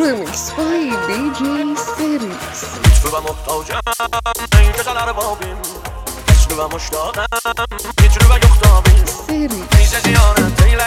Remix by DJ Series. تو و محتاجم این که تنر بابیم اسلو و مشتاقم یه جلو و یختابیم Series. نیزه زیانت